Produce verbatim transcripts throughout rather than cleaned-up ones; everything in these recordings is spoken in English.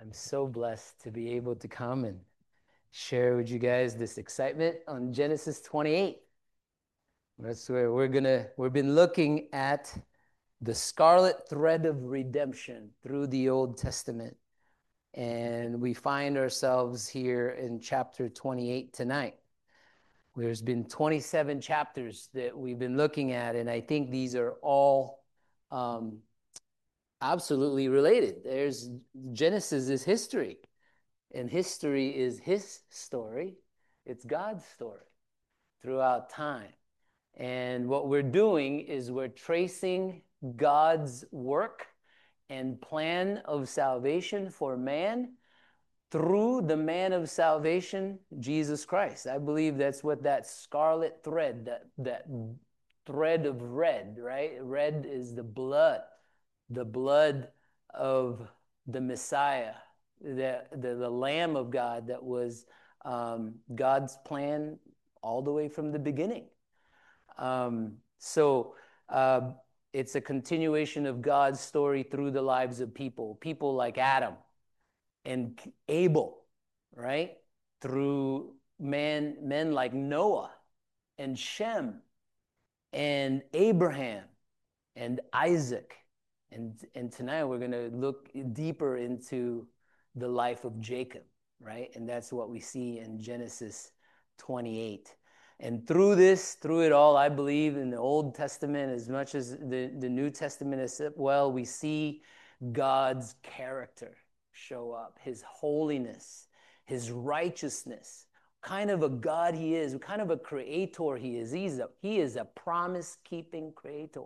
I'm so blessed to be able to come and share with you guys this excitement on Genesis twenty-eight. That's where we're gonna, we've been looking at the scarlet thread of redemption through the Old Testament. And we find ourselves here in chapter twenty-eight tonight. There's been twenty-seven chapters that we've been looking at, and I think these are all um, absolutely related. There's Genesis is history, and history is his story. It's God's story throughout time. And what we're doing is we're tracing God's work and plan of salvation for man through the man of salvation, Jesus Christ. I believe that's what that scarlet thread, that, that thread of red, right? Red is the blood, the blood of the Messiah, the, the, the Lamb of God that was um, God's plan all the way from the beginning. Um, so uh, it's a continuation of God's story through the lives of people, people like Adam and Abel, right? Through man, men like Noah and Shem and Abraham and Isaac. And, and tonight we're going to look deeper into the life of Jacob, right? And that's what we see in Genesis twenty-eight. And through this, through it all, I believe in the Old Testament as much as the, the New Testament as well, we see God's character show up, his holiness, his righteousness, kind of a God he is, what kind of a creator he is. He's a, he is a promise-keeping creator.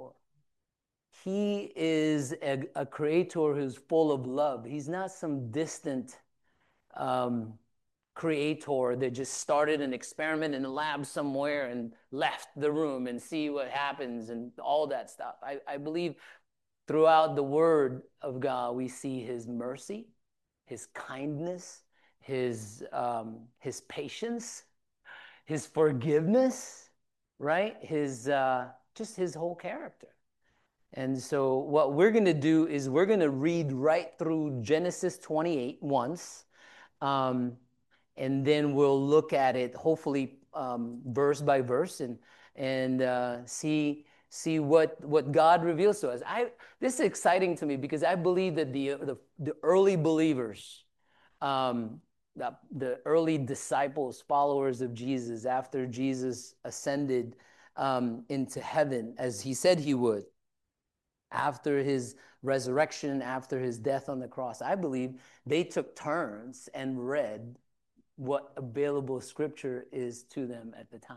He is a, a creator who's full of love. He's not some distant um, creator that just started an experiment in a lab somewhere and left the room and see what happens and all that stuff. I, I believe throughout the Word of God, we see his mercy, his kindness, his, um, his patience, his forgiveness, right? His, uh, just his whole character. And so what we're going to do is we're going to read right through Genesis twenty-eight once, um, and then we'll look at it hopefully um, verse by verse and, and uh, see see what, what God reveals to us. I, this is exciting to me because I believe that the, the, the early believers, um, the, the early disciples, followers of Jesus, after Jesus ascended um, into heaven, as he said he would, after his resurrection, after his death on the cross, I believe they took turns and read what available scripture is to them at the time.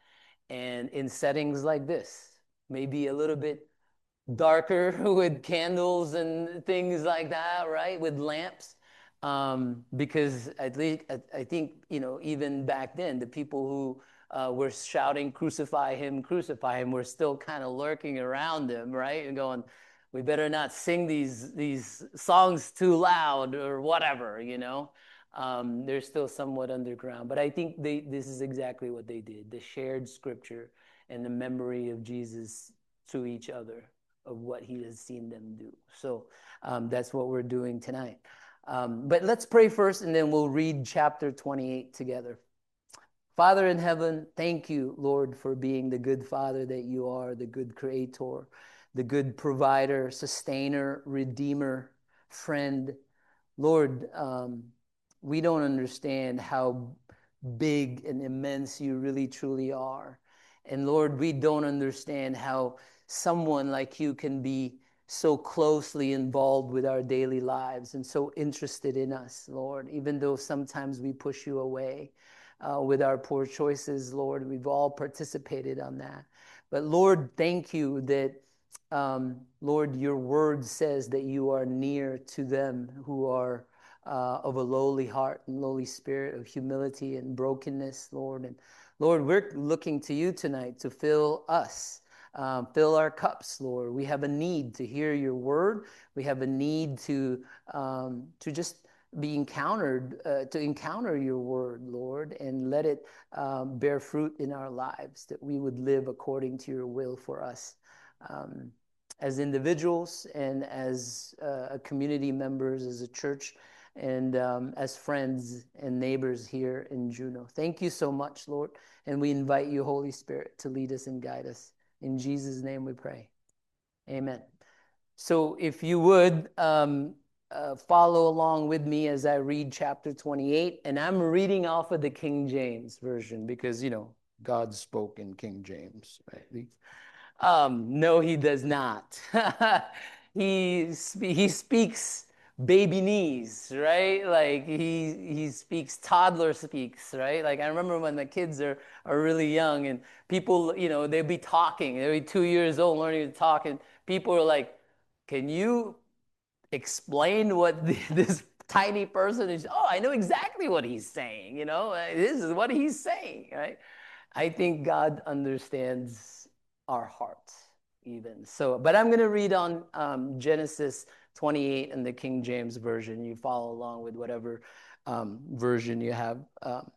And in settings like this, maybe a little bit darker with candles and things like that, right? With lamps. Um, because at least I, I think, you know, even back then, the people who uh, were shouting, crucify him, crucify him, were still kind of lurking around him, right? And going, we better not sing these, these songs too loud or whatever, you know? Um, they're still somewhat underground. But I think they, this is exactly what they did. They shared scripture and the memory of Jesus to each other of what he has seen them do. So um, that's what we're doing tonight. Um, but let's pray first, and then we'll read chapter twenty-eight together. Father in heaven, thank you, Lord, for being the good Father that you are, the good creator, the good provider, sustainer, redeemer, friend. Lord, um, we don't understand how big and immense you really truly are. And Lord, we don't understand how someone like you can be so closely involved with our daily lives and so interested in us, Lord, even though sometimes we push you away uh, with our poor choices, Lord. We've all participated on that. But Lord, thank you that, um, Lord, your word says that you are near to them who are uh, of a lowly heart and lowly spirit, of humility and brokenness, Lord. And Lord, we're looking to you tonight to fill us. Um, fill our cups, Lord. We have a need to hear your word. We have a need to um, to just be encountered, uh, to encounter your word, Lord, and let it um, bear fruit in our lives, that we would live according to your will for us um, as individuals and as uh, community members, as a church, and um, as friends and neighbors here in Juneau. Thank you so much, Lord. And we invite you, Holy Spirit, to lead us and guide us. In Jesus' name we pray. Amen. So if you would um, uh, follow along with me as I read chapter twenty-eight, and I'm reading off of the King James Version because, you know, God spoke in King James, right? Um, no, he does not. he, he speaks baby knees, right? Like he, he speaks toddler speaks, right? Like I remember when the kids are, are really young and people, you know, they'd be talking, they'd be two years old learning to talk, and people are like, can you explain what the, this tiny person is? Oh, I know exactly what he's saying, you know, this is what he's saying, right? I think God understands our hearts even. So, but I'm going to read on um, Genesis twenty-eight in the King James Version. You follow along with whatever um, version you have. Um,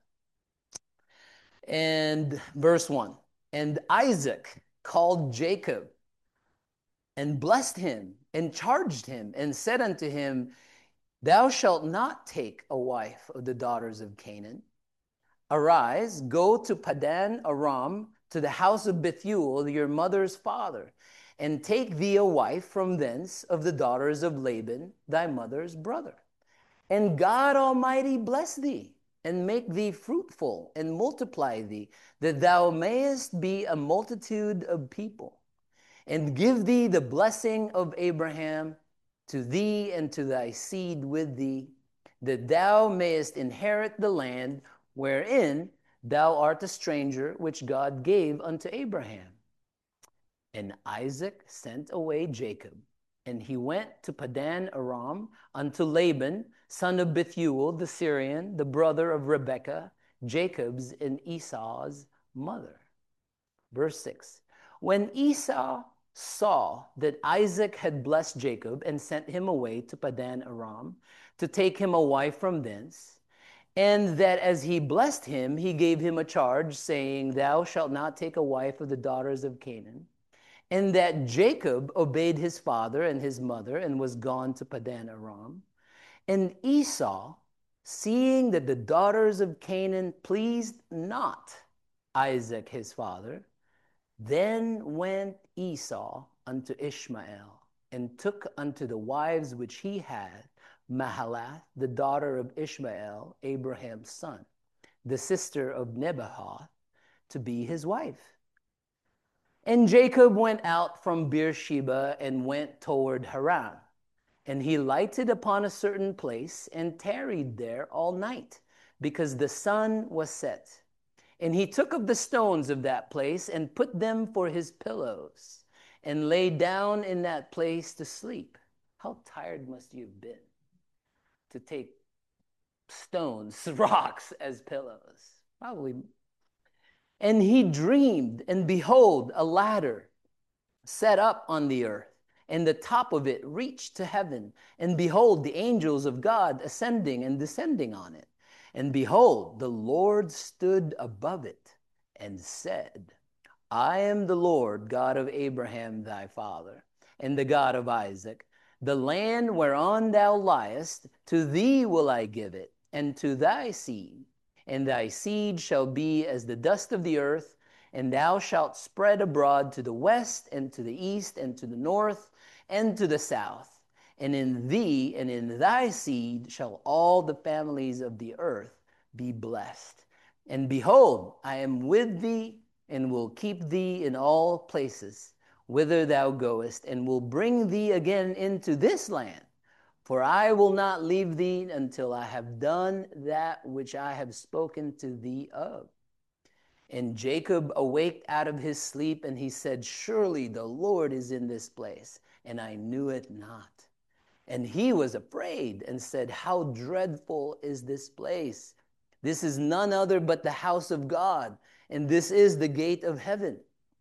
and verse one, and Isaac called Jacob and blessed him and charged him and said unto him, thou shalt not take a wife of the daughters of Canaan. Arise, go to Padan Aram, to the house of Bethuel, your mother's father, and take thee a wife from thence of the daughters of Laban, thy mother's brother. And God Almighty bless thee, and make thee fruitful, and multiply thee, that thou mayest be a multitude of people, and give thee the blessing of Abraham to thee and to thy seed with thee, that thou mayest inherit the land wherein thou art a stranger, which God gave unto Abraham. And Isaac sent away Jacob, and he went to Padan Aram unto Laban, son of Bethuel the Syrian, the brother of Rebekah, Jacob's and Esau's mother. Verse six, when Esau saw that Isaac had blessed Jacob and sent him away to Padan Aram to take him a wife from thence, and that as he blessed him, he gave him a charge, saying, thou shalt not take a wife of the daughters of Canaan, and that Jacob obeyed his father and his mother and was gone to Padan Aram. And Esau, seeing that the daughters of Canaan pleased not Isaac his father, then went Esau unto Ishmael, and took unto the wives which he had Mahalath, the daughter of Ishmael, Abraham's son, the sister of Nebaioth, to be his wife. And Jacob went out from Beersheba and went toward Haran. And he lighted upon a certain place and tarried there all night, because the sun was set. And he took of the stones of that place and put them for his pillows, and lay down in that place to sleep. How tired must you have been to take stones, rocks as pillows? Probably. And he dreamed, and behold, a ladder set up on the earth, and the top of it reached to heaven. And behold, the angels of God ascending and descending on it. And behold, the Lord stood above it and said, I am the Lord God of Abraham thy father, and the God of Isaac. The land whereon thou liest, to thee will I give it, and to thy seed. And thy seed shall be as the dust of the earth, and thou shalt spread abroad to the west, and to the east, and to the north, and to the south. And in thee and in thy seed shall all the families of the earth be blessed. And behold, I am with thee, and will keep thee in all places whither thou goest, and will bring thee again into this land. For I will not leave thee until I have done that which I have spoken to thee of. And Jacob awaked out of his sleep, and he said, surely the Lord is in this place, and I knew it not. And he was afraid and said, how dreadful is this place? This is none other but the house of God, and this is the gate of heaven.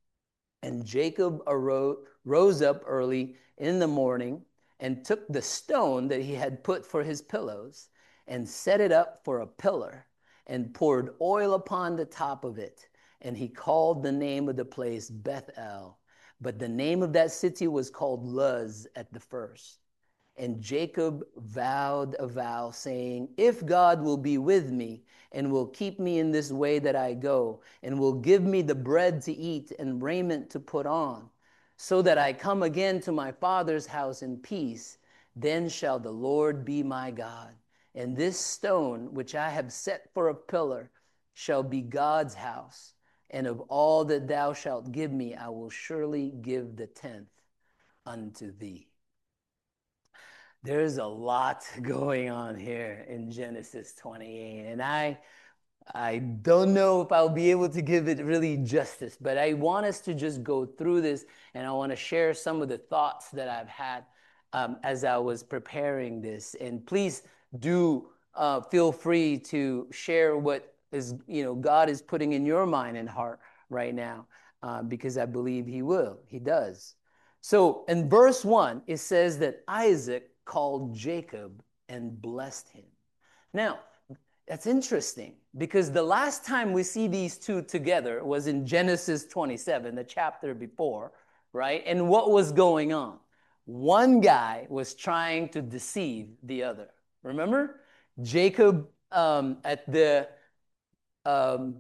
And Jacob arose, rose up early in the morning, and took the stone that he had put for his pillows, and set it up for a pillar, and poured oil upon the top of it. And he called the name of the place Bethel. But the name of that city was called Luz at the first. And Jacob vowed a vow, saying, if God will be with me and will keep me in this way that I go, and will give me the bread to eat and raiment to put on, so that I come again to my father's house in peace, then shall the Lord be my God. And this stone which I have set for a pillar shall be God's house. And of all that thou shalt give me, I will surely give the tenth unto thee. There's a lot going on here in Genesis twenty-eight, and I I don't know if I'll be able to give it really justice, but I want us to just go through this, and I want to share some of the thoughts that I've had um, as I was preparing this. And please do uh, feel free to share what is, you know, God is putting in your mind and heart right now, uh, because I believe He will. He does. So in verse one, it says that Isaac called Jacob and blessed him. Now, that's interesting, because the last time we see these two together was in Genesis twenty-seven, the chapter before, right? And what was going on? One guy was trying to deceive the other. Remember? Jacob, um, at the um,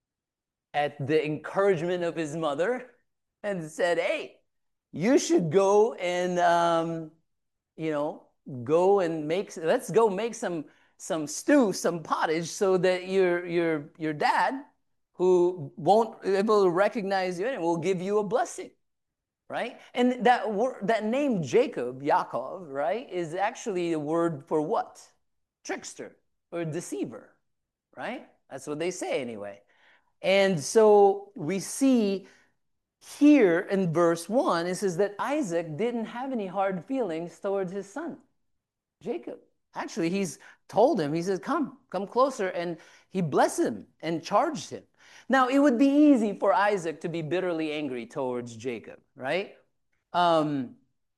at the encouragement of his mother, and said, hey, you should go and, um, you know, go and make, let's go make some some stew, some pottage, so that your your your dad, who won't be able to recognize you, and will give you a blessing, right? And that word, that name Jacob, Yaakov, right, is actually a word for what? Trickster or deceiver, right? That's what they say anyway. And so we see here in verse one, it says that Isaac didn't have any hard feelings towards his son, Jacob. Actually, he's told him, he says, come, come closer. And he blessed him and charged him. Now, it would be easy for Isaac to be bitterly angry towards Jacob, right? Um,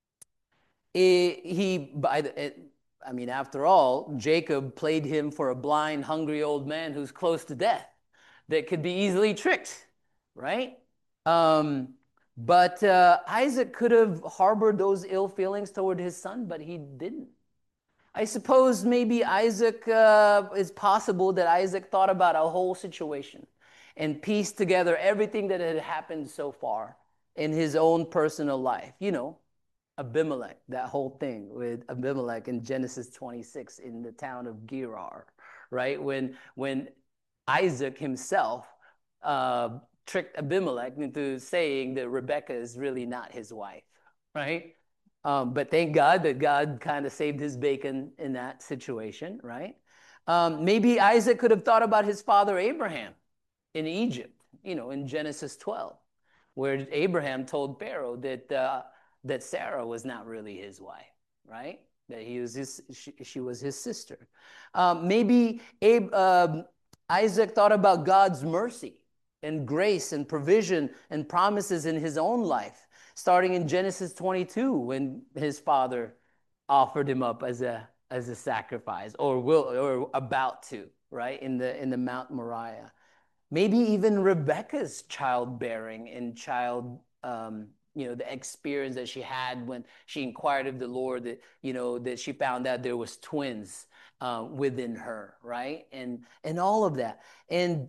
it, he, by the, it, I mean, after all, Jacob played him for a blind, hungry old man who's close to death that could be easily tricked, right? Um, but uh, Isaac could have harbored those ill feelings toward his son, but he didn't. I suppose maybe Isaac, uh, it's possible that Isaac thought about a whole situation and pieced together everything that had happened so far in his own personal life. You know, Abimelech, that whole thing with Abimelech in Genesis twenty-six in the town of Gerar, right? When, when Isaac himself uh, tricked Abimelech into saying that Rebekah is really not his wife, right? Um, but thank God that God kind of saved his bacon in that situation, right? Um, maybe Isaac could have thought about his father Abraham in Egypt, you know, in Genesis twelve, where Abraham told Pharaoh that uh, that Sarah was not really his wife, right? That he was his, she, she was his sister. Um, maybe Abe, um, Isaac thought about God's mercy and grace and provision and promises in his own life, starting in Genesis twenty-two, when his father offered him up as a as a sacrifice, or will or about to, right, in the in the Mount Moriah. Maybe even Rebekah's childbearing and child, um, you know, the experience that she had when she inquired of the Lord, that, you know, that she found out there was twins uh, within her, right, and and all of that. And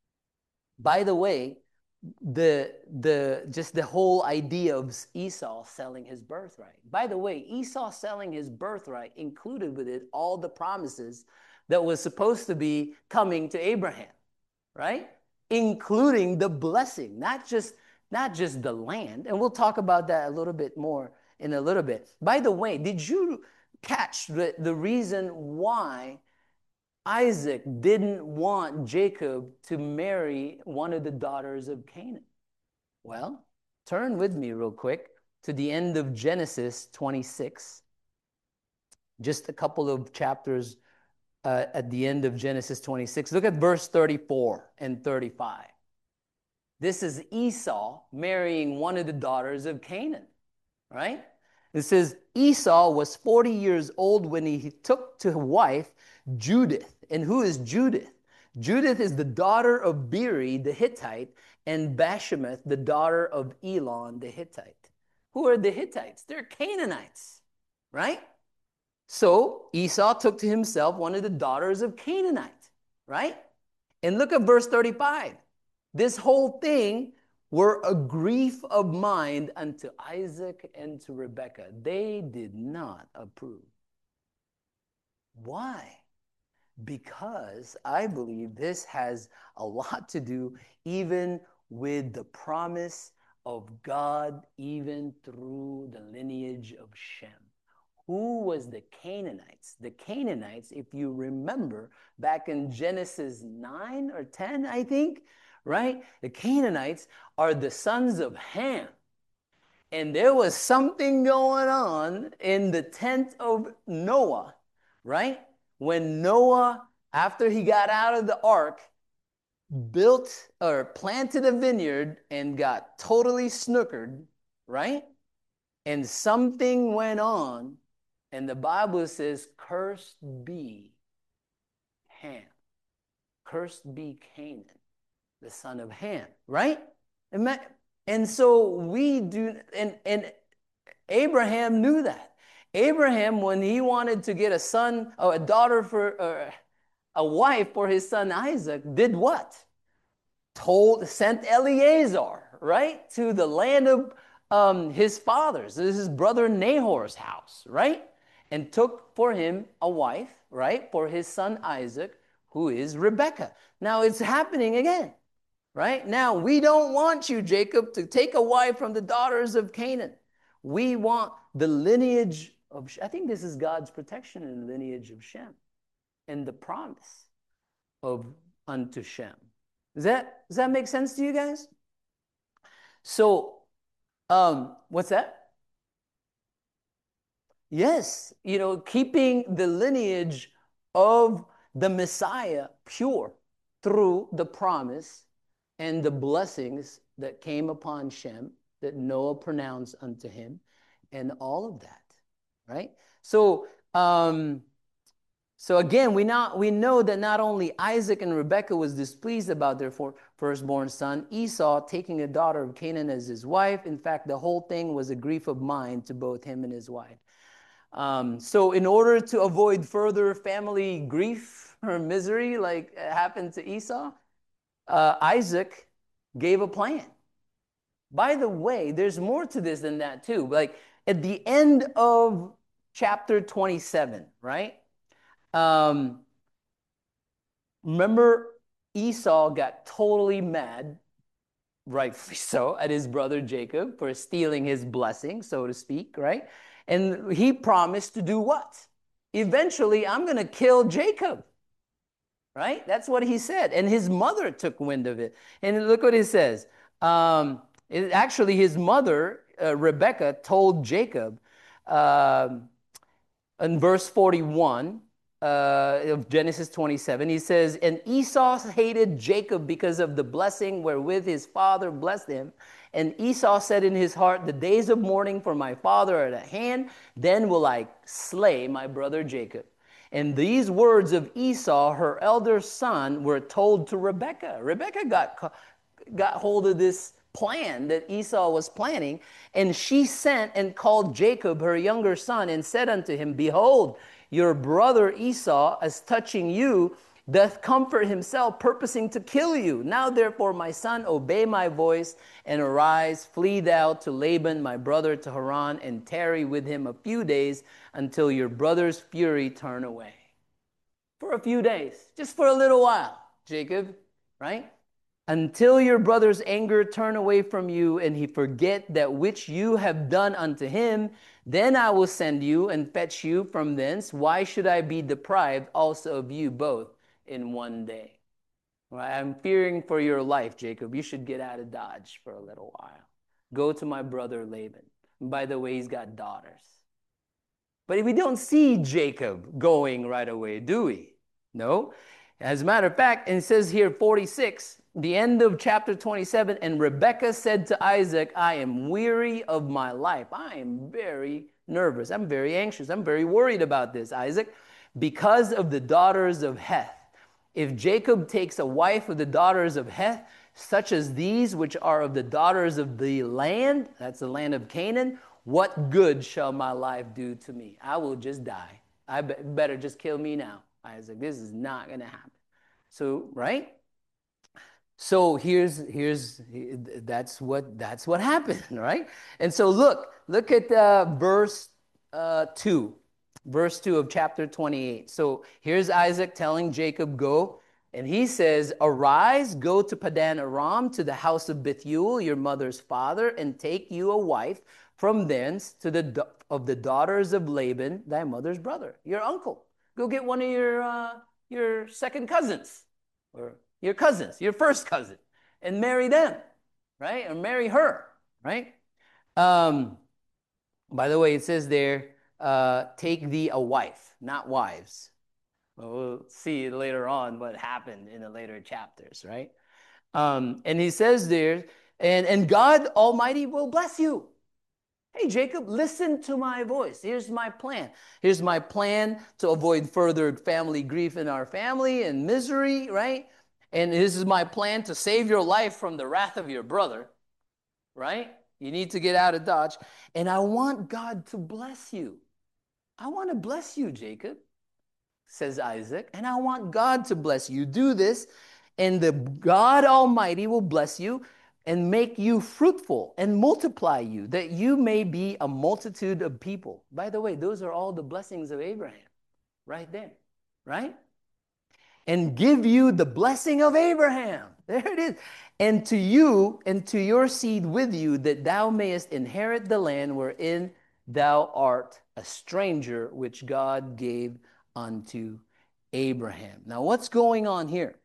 by the way, the the just the whole idea of Esau selling his birthright. By the way, Esau selling his birthright included with it all the promises that was supposed to be coming to Abraham, right? Including the blessing, not just not just the land. And we'll talk about that a little bit more in a little bit. By the way, did you catch the, the reason why Isaac didn't want Jacob to marry one of the daughters of Canaan? Well, turn with me real quick to the end of Genesis twenty-six. Just a couple of chapters uh, at the end of Genesis twenty-six. Look at verse thirty-four and thirty-five. This is Esau marrying one of the daughters of Canaan, right? It says, Esau was forty years old when he took to wife Judith. And who is Judith? Judith is the daughter of Beeri the Hittite, and Bashemath, the daughter of Elon the Hittite. Who are the Hittites? They're Canaanites, right? So Esau took to himself one of the daughters of Canaanite, right? And look at verse thirty-five. This whole thing were a grief of mind unto Isaac and to Rebekah. They did not approve. Why? Because I believe this has a lot to do even with the promise of God, even through the lineage of Shem. Who was the Canaanites? The Canaanites, if you remember, back in Genesis nine or ten, I think, right? The Canaanites are the sons of Ham. And there was something going on in the tent of Noah, right? When Noah, after he got out of the ark, built or planted a vineyard and got totally snookered, right? And something went on, and the Bible says, cursed be Ham. Cursed be Canaan, the son of Ham, right? And so we do, and, and Abraham knew that. Abraham, when he wanted to get a son or a daughter for, or a wife for his son Isaac, did what? Told, sent Eliezer, right, to the land of um, his father's, this is his brother Nahor's house, right? And took for him a wife, right, for his son Isaac, who is Rebekah. Now it's happening again, right? Now we don't want you, Jacob, to take a wife from the daughters of Canaan. We want the lineage of, I think this is God's protection in the lineage of Shem and the promise of unto Shem. Does that, does that make sense to you guys? So, um, what's that? Yes, you know, keeping the lineage of the Messiah pure through the promise and the blessings that came upon Shem, that Noah pronounced unto him, and all of that, right? So, um, so again, we, not, we know that not only Isaac and Rebekah was displeased about their for, firstborn son, Esau taking a daughter of Canaan as his wife. In fact, the whole thing was a grief of mind to both him and his wife. Um, so in order to avoid further family grief or misery like happened to Esau, uh, Isaac gave a plan. By the way, there's more to this than that too. Like at the end of chapter twenty-seven, right? Um, remember, Esau got totally mad, rightfully so, at his brother Jacob for stealing his blessing, so to speak, right? And he promised to do what? Eventually, I'm going to kill Jacob, right? That's what he said. And his mother took wind of it. And look what it says. Um, it, actually, his mother, uh, Rebekah, told Jacob uh, in verse forty-one, Uh, of Genesis twenty-seven, he says, and Esau hated Jacob because of the blessing wherewith his father blessed him. And Esau said in his heart, the days of mourning for my father are at hand, then will I slay my brother Jacob. And these words of Esau, her elder son, were told to Rebekah. Rebekah got, got hold of this plan that Esau was planning, and she sent and called Jacob, her younger son, and said unto him, behold, your brother Esau, as touching you, doth comfort himself, purposing to kill you. Now therefore, my son, obey my voice, and arise, flee thou to Laban, my brother, to Haran, and tarry with him a few days, until your brother's fury turn away. For a few days, just for a little while, Jacob, right? Until your brother's anger turn away from you, and he forget that which you have done unto him, then I will send you and fetch you from thence. Why should I be deprived also of you both in one day? Right? I'm fearing for your life, Jacob. You should get out of Dodge for a little while. Go to my brother Laban. And by the way, he's got daughters. But we don't see Jacob going right away, do we? No. As a matter of fact, and it says here forty-six, the end of chapter twenty-seven, and Rebekah said to Isaac, I am weary of my life. I am very nervous. I'm very anxious. I'm very worried about this, Isaac, because of the daughters of Heth. If Jacob takes a wife of the daughters of Heth, such as these, which are of the daughters of the land, that's the land of Canaan, what good shall my life do to me? I will just die. I be better just kill me now. Isaac, this is not going to happen. So, right? So here's here's that's what that's what happened, right? And so look, look at uh, verse uh, two, verse two of chapter twenty-eight. So here's Isaac telling Jacob, "Go," and he says, "Arise, go to Padan Aram, to the house of Bethuel, your mother's father, and take you a wife from thence to the of the daughters of Laban, thy mother's brother, your uncle. Go get one of your uh, your second cousins, or your cousins, your first cousin, and marry them, right? Or marry her, right? Um, by the way, it says there, uh, take thee a wife, not wives. Well, we'll see later on what happened in the later chapters, right? Um, and he says there, and, and God Almighty will bless you. Hey, Jacob, listen to my voice. Here's my plan. Here's my plan to avoid further family grief in our family and misery, right? And this is my plan to save your life from the wrath of your brother, right? You need to get out of Dodge. And I want God to bless you. I want to bless you, Jacob, says Isaac. And I want God to bless you. Do this, and the God Almighty will bless you and make you fruitful and multiply you, that you may be a multitude of people. By the way, those are all the blessings of Abraham right there, right? And give you the blessing of Abraham. There it is. And to you and to your seed with you, that thou mayest inherit the land wherein thou art a stranger, which God gave unto Abraham. Now, what's going on here?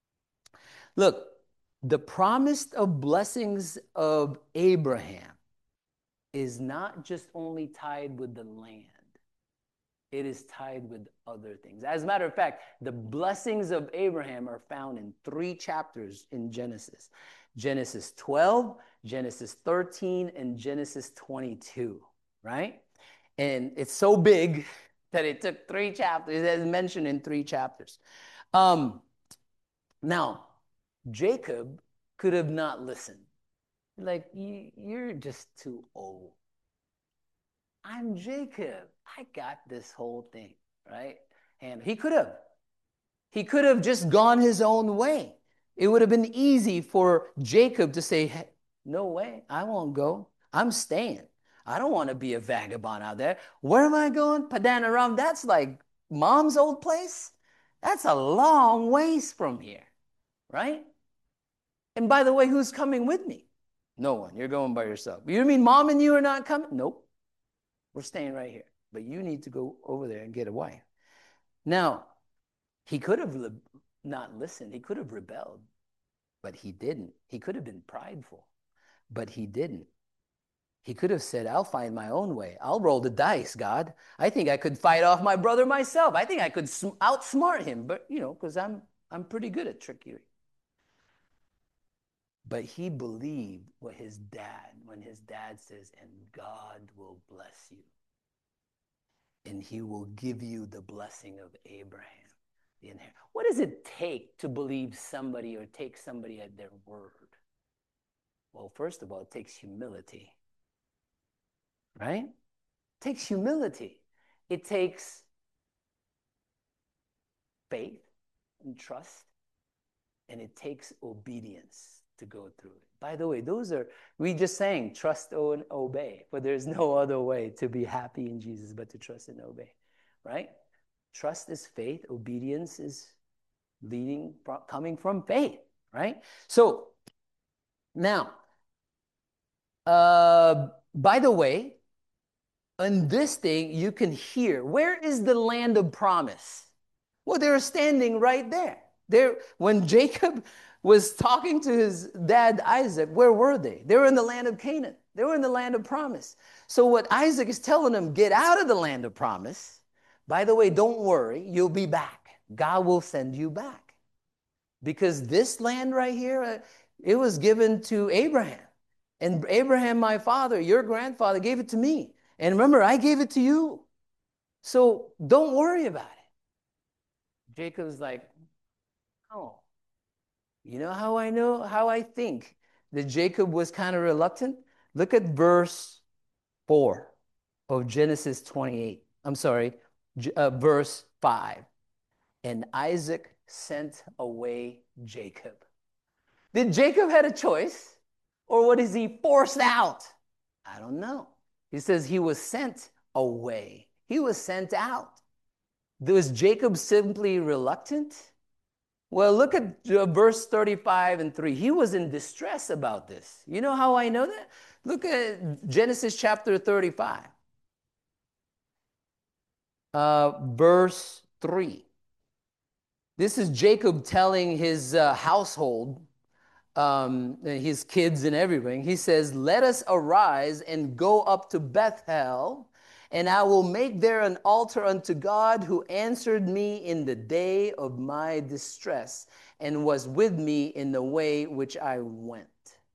Look, the promise of blessings of Abraham is not just only tied with the land. It is tied with other things. As a matter of fact, the blessings of Abraham are found in three chapters in Genesis. Genesis twelve, Genesis thirteen, and Genesis twenty-two, right? And it's so big that it took three chapters. It is mentioned in three chapters. Um, now, Jacob could have not listened. Like, you're just too old. I'm Jacob. I got this whole thing, right? And he could have. He could have just gone his own way. It would have been easy for Jacob to say, hey, no way, I won't go. I'm staying. I don't want to be a vagabond out there. Where am I going? Padan Aram. That's like mom's old place. That's a long ways from here, right? And by the way, who's coming with me? No one. You're going by yourself. You mean mom and you are not coming? Nope. We're staying right here. But you need to go over there and get a wife. Now, he could have not listened. He could have rebelled, but he didn't. He could have been prideful, but he didn't. He could have said, I'll find my own way. I'll roll the dice, God. I think I could fight off my brother myself. I think I could outsmart him, but, you know, because I'm, I'm pretty good at trickery. But he believed what his dad, when his dad says, and God will bless you. And he will give you the blessing of Abraham. The inheritance. What does it take to believe somebody or take somebody at their word? Well, first of all, it takes humility. Right? It takes humility. It takes faith and trust. And it takes obedience to go through it. By the way, those are, we just saying, trust and obey. For there's no other way to be happy in Jesus but to trust and obey. Right? Trust is faith. Obedience is leading, coming from faith. Right? So, now, uh, by the way, on this thing, you can hear, where is the land of promise? Well, they're standing right there. There, when Jacob was talking to his dad Isaac, where were they? They were in the land of Canaan. They were in the land of promise. So what Isaac is telling them, get out of the land of promise. By the way, don't worry, you'll be back. God will send you back. Because this land right here, uh, it was given to Abraham. And Abraham, my father, your grandfather, gave it to me. And remember, I gave it to you. So don't worry about it. Jacob's like, oh, you know how I know, how I think that Jacob was kind of reluctant? Look at verse four of Genesis twenty-eight. I'm sorry, uh, verse five. And Isaac sent away Jacob. Did Jacob had a choice, or what is he forced out? I don't know. He says he was sent away. He was sent out. Was Jacob simply reluctant? Well, look at uh, verse thirty-five and three. He was in distress about this. You know how I know that? Look at Genesis chapter thirty-five, uh, verse three. This is Jacob telling his uh, household, um, his kids and everything. He says, let us arise and go up to Bethel, and I will make there an altar unto God who answered me in the day of my distress and was with me in the way which I went.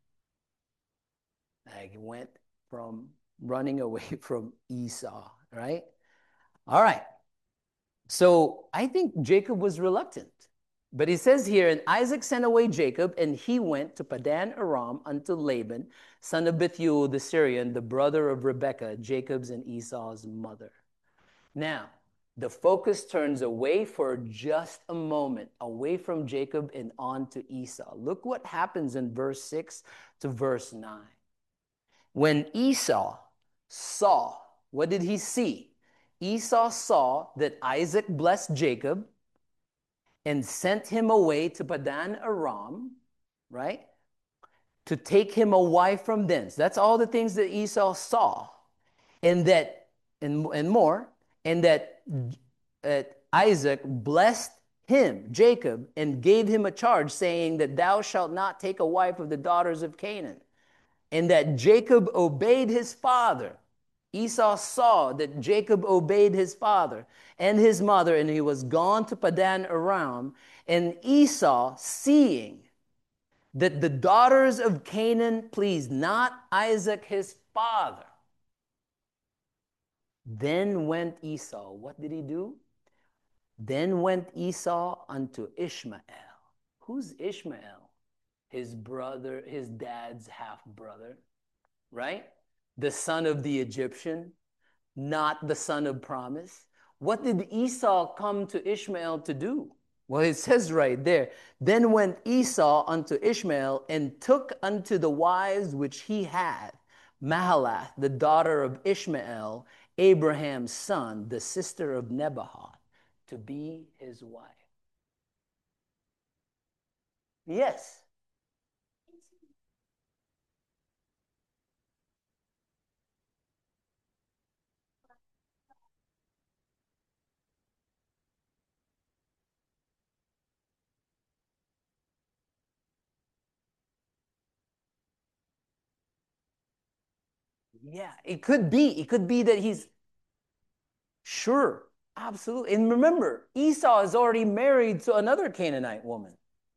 I went from running away from Esau, right? All right. So I think Jacob was reluctant. But he says here, and Isaac sent away Jacob, and he went to Padan Aram unto Laban, son of Bethuel the Syrian, the brother of Rebekah, Jacob's and Esau's mother. Now, the focus turns away for just a moment, away from Jacob and on to Esau. Look what happens in verse six to verse nine. When Esau saw, what did he see? Esau saw that Isaac blessed Jacob and sent him away to Padan Aram, right? To take him a wife from thence. That's all the things that Esau saw. And that, and, and more, and that uh, Isaac blessed him, Jacob, and gave him a charge, saying that thou shalt not take a wife of the daughters of Canaan. And that Jacob obeyed his father. Esau saw that Jacob obeyed his father and his mother, and he was gone to Padan Aram. And Esau, seeing that the daughters of Canaan pleased not Isaac his father, then went Esau. What did he do? Then went Esau unto Ishmael. Who's Ishmael? His brother, his dad's half-brother, right? The son of the Egyptian, not the son of promise. What did Esau come to Ishmael to do? Well, it says right there, then went Esau unto Ishmael and took unto the wives which he had, Mahalath, the daughter of Ishmael, Abraham's son, the sister of Nebaioth, to be his wife. Yes. Yeah, it could be. It could be that he's sure, absolutely. And remember, Esau is already married to another Canaanite woman.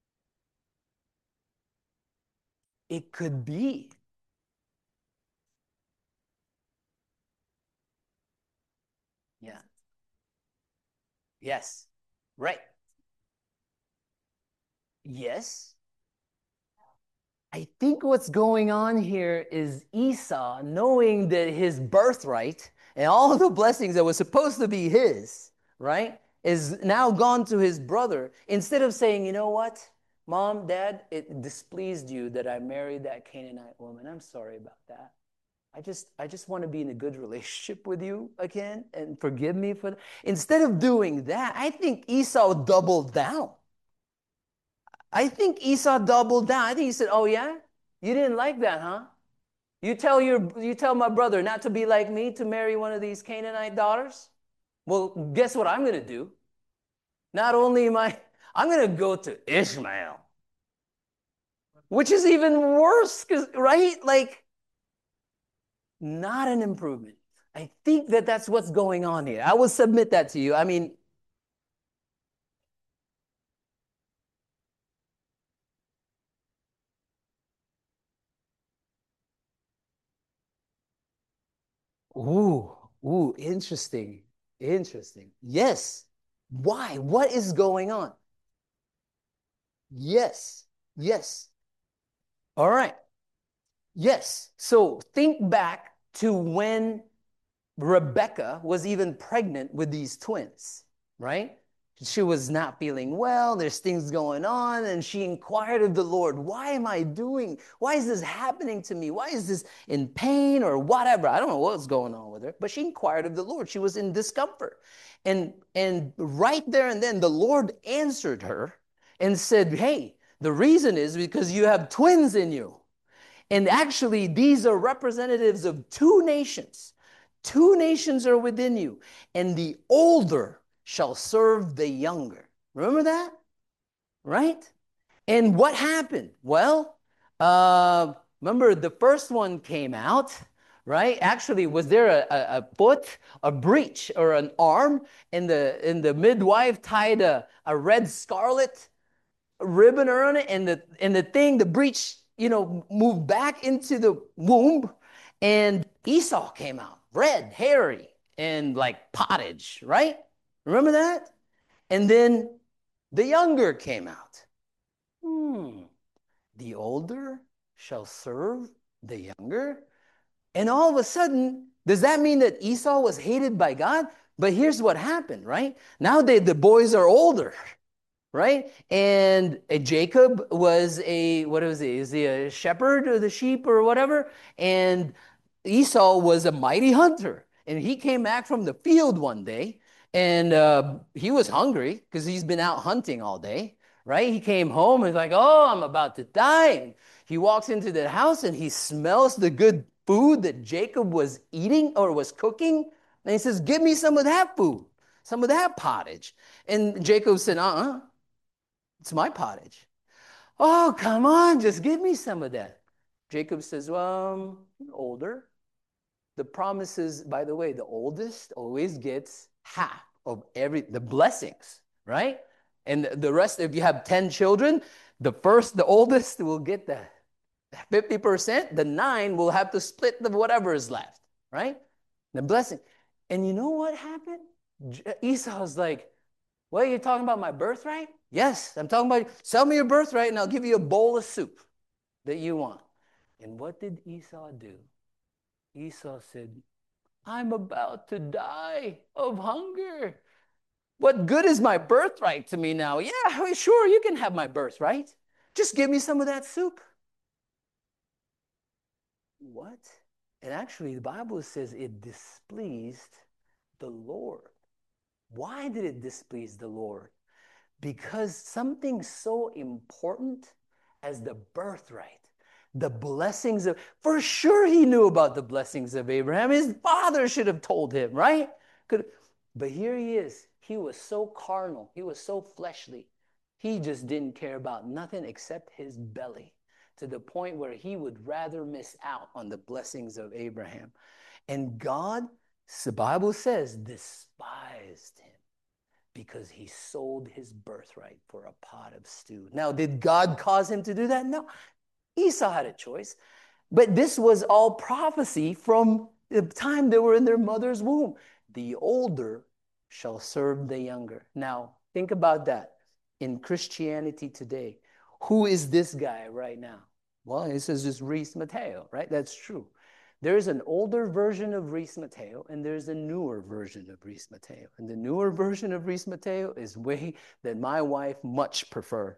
It could be. Yeah. Yes. Right. Yes. I think what's going on here is Esau, knowing that his birthright and all the blessings that were supposed to be his, right, is now gone to his brother. Instead of saying, you know what, Mom, Dad, it displeased you that I married that Canaanite woman. I'm sorry about that. I just, I just want to be in a good relationship with you again and forgive me for that. Instead of doing that, I think Esau doubled down. I think Esau doubled down. I think he said, oh yeah? You didn't like that, huh? You tell your, you tell my brother not to be like me, to marry one of these Canaanite daughters? Well, guess what I'm going to do? Not only am I, I'm going to go to Ishmael, which is even worse, because, right? Like, not an improvement. I think that that's what's going on here. I will submit that to you. I mean, ooh, ooh, interesting. Interesting. Yes. Why? What is going on? Yes. Yes. All right. Yes. So think back to when Rebecca was even pregnant with these twins, right? She was not feeling well. There's things going on. And she inquired of the Lord, why am I doing? Why is this happening to me? Why is this in pain or whatever? I don't know what's going on with her. But she inquired of the Lord. She was in discomfort. And, and right there and then, the Lord answered her and said, hey, the reason is because you have twins in you. And actually, these are representatives of two nations. Two nations are within you, and the older shall serve the younger. Remember that? Right? And what happened? Well, uh, remember the first one came out, right? Actually, was there a, a, a foot, a breach, or an arm? And the, and the midwife tied a, a red scarlet ribbon around it, and the, and the thing, the breach, you know, moved back into the womb, and Esau came out, red, hairy, and like pottage, right? Remember that? And then the younger came out. Hmm, the older shall serve the younger. And all of a sudden, does that mean that Esau was hated by God? But here's what happened, right? Now they, the boys are older, right? And uh, Jacob was a, what was he? Is he a shepherd of the sheep or whatever? And Esau was a mighty hunter. And he came back from the field one day, and uh, he was hungry because he's been out hunting all day, right? He came home and like, oh, I'm about to die. And he walks into the house and he smells the good food that Jacob was eating or was cooking. And he says, give me some of that food, some of that pottage. And Jacob said, uh-uh, it's my pottage. Oh, come on, just give me some of that. Jacob says, well, um, you're older. The promise is, by the way, the oldest always gets half of every, the blessings, right? And the rest, if you have ten children, the first, the oldest will get the fifty percent. The nine will have to split the whatever is left, right? The blessing. And you know what happened? Esau's like, what, are you talking about my birthright? Yes, I'm talking about, sell me your birthright and I'll give you a bowl of soup that you want. And what did Esau do? Esau said, I'm about to die of hunger. What good is my birthright to me now? Yeah, sure, you can have my birthright. Just give me some of that soup. What? And actually, the Bible says it displeased the Lord. Why did it displease the Lord? Because something so important as the birthright, the blessings of, for sure he knew about the blessings of Abraham. His father should have told him, right? Could, but here he is. He was so carnal. He was so fleshly. He just didn't care about nothing except his belly, to the point where he would rather miss out on the blessings of Abraham. And God, the Bible says, despised him because he sold his birthright for a pot of stew. Now, did God cause him to do that? No. Esau had a choice. But this was all prophecy from the time they were in their mother's womb. The older shall serve the younger. Now, think about that. In Christianity today, who is this guy right now? Well, it says it's Reese Mateo, right? That's true. There's an older version of Reese Mateo, and there's a newer version of Reese Mateo. And the newer version of Reese Mateo is way that my wife much prefer.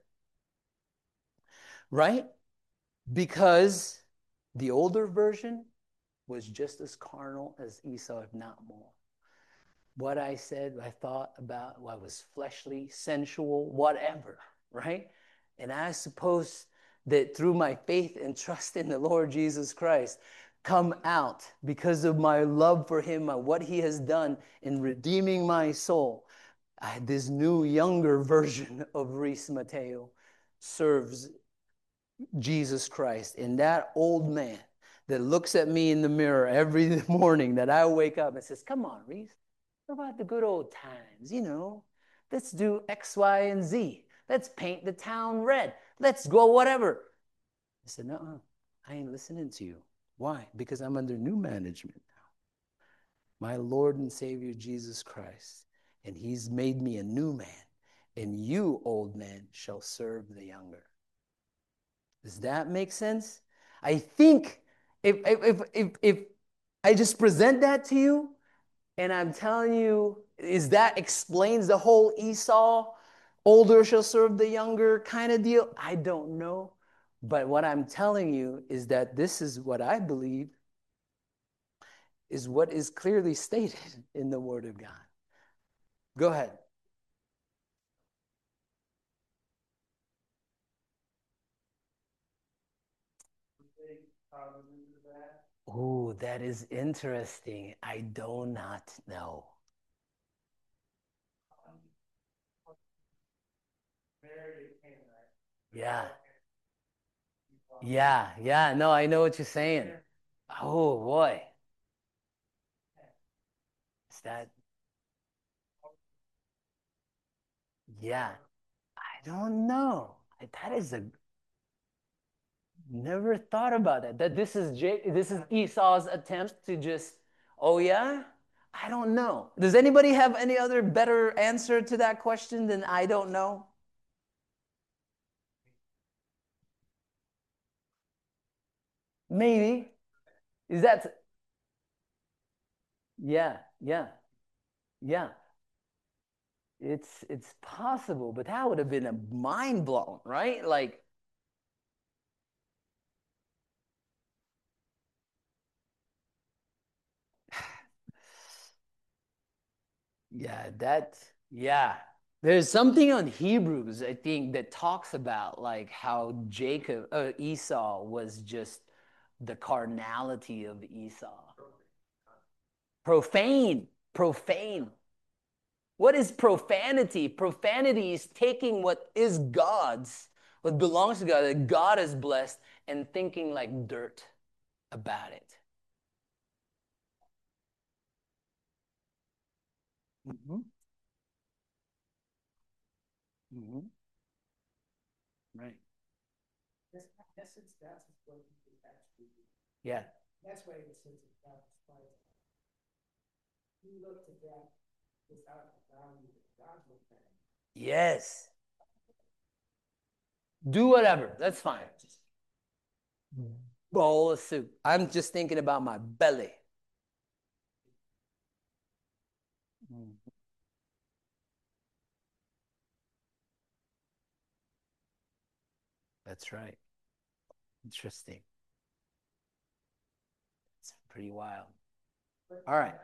Right? Because the older version was just as carnal as Esau, if not more. What I said, I thought about, what was fleshly, sensual, whatever, right? And I suppose that through my faith and trust in the Lord Jesus Christ, come out because of my love for him and what he has done in redeeming my soul. I, this new, younger version of Reese Mateo serves Jesus Christ. And that old man that looks at me in the mirror every morning that I wake up and says, come on, Reese, what about the good old times? You know, let's do X, Y, and Z. Let's paint the town red. Let's go whatever. I said, no, I ain't listening to you. Why? Because I'm under new management now. My Lord and Savior, Jesus Christ. And he's made me a new man. And you, old man, shall serve the younger. Does that make sense? I think if, if, if, if I just present that to you, And I'm telling you, is that explains the whole Esau, older shall serve the younger kind of deal? I don't know. But what I'm telling you is that this is what I believe is what is clearly stated in the Word of God. Go ahead. Oh, that is interesting. I do not know. Yeah. Yeah, yeah. No, I know what you're saying. Oh boy. Is that yeah. I don't know. That is a never thought about that. That this is J this is Esau's attempt to just, oh yeah? I don't know. Does anybody have any other better answer to that question than I don't know? Maybe. Is that yeah, yeah, yeah. It's it's possible, but that would have been a mind blown, right? Like, yeah, that, yeah. There's something on Hebrews, I think, that talks about like how Jacob, uh, Esau was just the carnality of Esau. Profane, profane. What is profanity? Profanity is taking what is God's, what belongs to God, that God has blessed, and thinking like dirt about it. Mm-hmm. Mm-hmm. Right. Yeah. Yes. Do whatever. That's fine. Bowl of soup. I'm just thinking about my belly. Mm, that's right. Interesting. It's pretty wild. All right.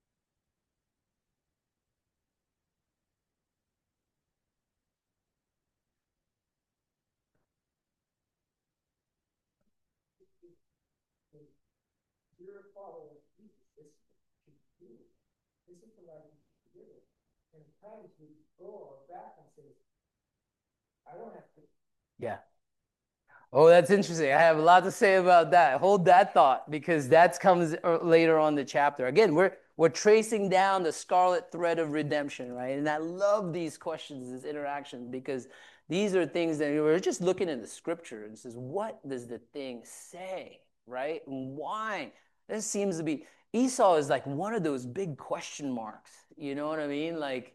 Yeah. Oh, that's interesting. I have a lot to say about that. Hold that thought because that comes uh, later on the chapter. Again, we're we're tracing down the scarlet thread of redemption, right? And I love these questions, these interactions, because these are things that we're just looking in the scripture and says, what does the thing say, right? And why? This seems to be Esau is like one of those big question marks. You know what I mean? Like,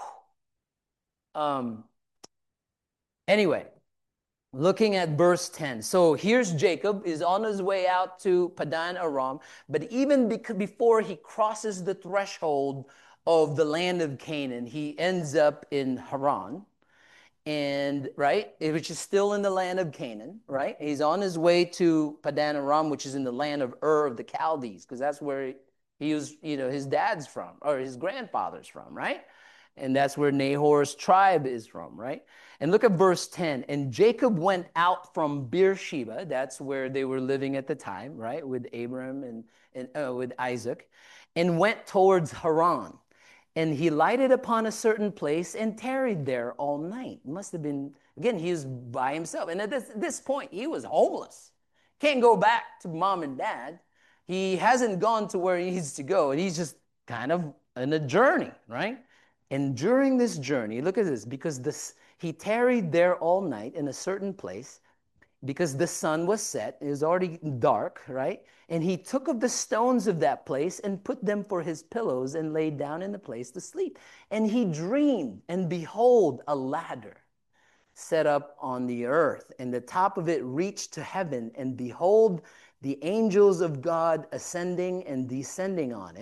whew. um. Anyway, looking at verse ten. So here's Jacob is on his way out to Padan Aram, but even before he crosses the threshold of the land of Canaan, he ends up in Haran. And right, which is still in the land of Canaan, right? He's on his way to Padan Aram, which is in the land of Ur of the Chaldees, because that's where he was, you know, his dad's from, or his grandfather's from, right? And that's where Nahor's tribe is from, right? And look at verse ten. And Jacob went out from Beersheba, that's where they were living at the time, right? With Abram and, and uh, with Isaac, and went towards Haran. And he lighted upon a certain place and tarried there all night. Must have been, again, he was by himself. And at this, this point, he was homeless. Can't go back to mom and dad. He hasn't gone to where he needs to go. And he's just kind of in a journey, right? And during this journey, look at this, because this he tarried there all night in a certain place because the sun was set. It was already dark, right? And he took of the stones of that place and put them for his pillows and laid down in the place to sleep. And he dreamed, and behold, a ladder set up on the earth, and the top of it reached to heaven. And behold, the angels of God ascending and descending on it.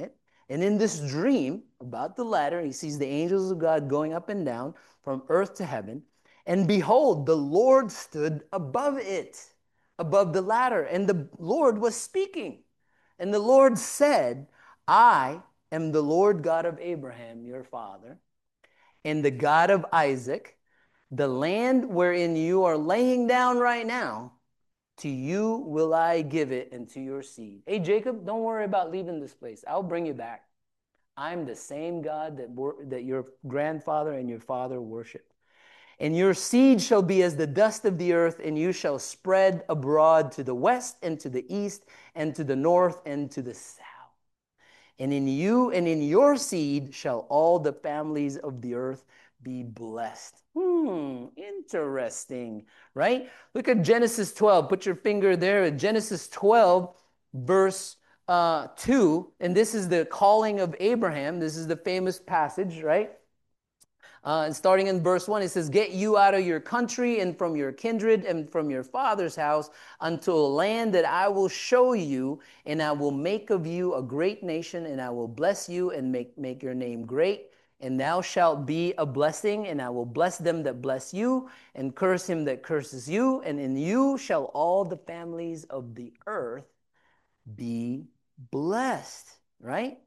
And in this dream about the ladder, he sees the angels of God going up and down from earth to heaven. And behold, the Lord stood above it, above the ladder. And the Lord was speaking. And the Lord said, I am the Lord God of Abraham, your father, and the God of Isaac. The land wherein you are laying down right now, to you will I give it, and to your seed. Hey, Jacob, don't worry about leaving this place. I'll bring you back. I'm the same God that, that your grandfather and your father worshiped. And your seed shall be as the dust of the earth, and you shall spread abroad to the west and to the east and to the north and to the south. And in you and in your seed shall all the families of the earth be blessed. Hmm, interesting, right? Look at Genesis twelve. Put your finger there at Genesis twelve, verse uh, two. And this is the calling of Abraham. This is the famous passage, right? Uh, and starting in verse one, it says, get you out of your country and from your kindred and from your father's house unto a land that I will show you, and I will make of you a great nation, and I will bless you and make, make your name great. And thou shalt be a blessing, and I will bless them that bless you, and curse him that curses you. And in you shall all the families of the earth be blessed, right?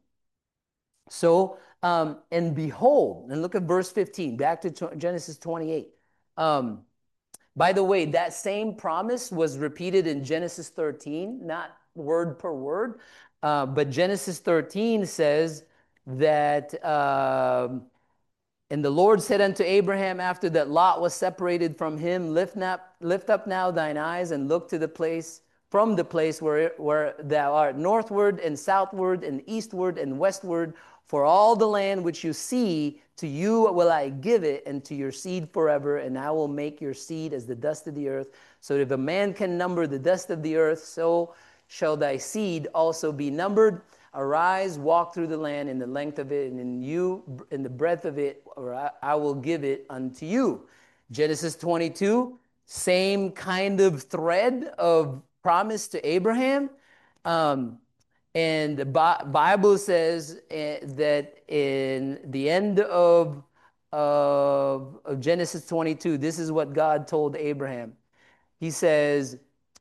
So, um, and behold, and look at verse fifteen, back to Genesis twenty-eight. Um, by the way, that same promise was repeated in Genesis thirteen, not word per word, uh, but Genesis thirteen says that, um, and the Lord said unto Abraham after that Lot was separated from him, lift, not, lift up now thine eyes and look to the place, from the place where, where thou art, northward and southward and eastward and westward, for all the land which you see, to you will I give it, and to your seed forever, and I will make your seed as the dust of the earth. So if a man can number the dust of the earth, so shall thy seed also be numbered. Arise, walk through the land in the length of it, and in you, in the breadth of it, or I, I will give it unto you. Genesis twenty-two, same kind of thread of promise to Abraham. Um, and the Bible says that in the end of, of, of Genesis twenty-two, this is what God told Abraham. He says,